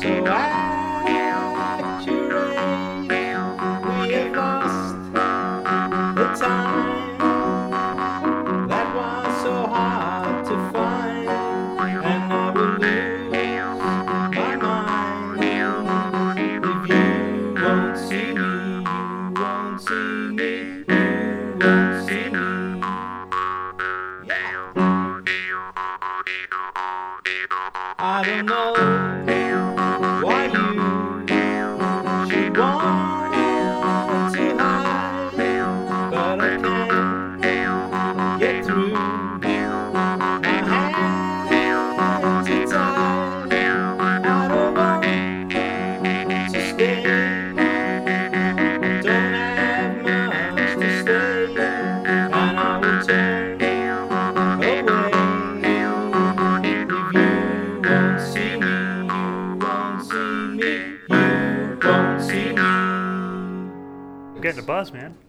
so accurate. We have lost the time that was so hard to find, and I will lose my mind if you won't see me. You won't see me. You won't see me. I don't know why you should want to hide, but I can't get through. My hands are tied. I don't want to stay. Don't have much to say, and I will turn away if you won't see me. You won't see me. You won't see me. I'm getting a buzz, man.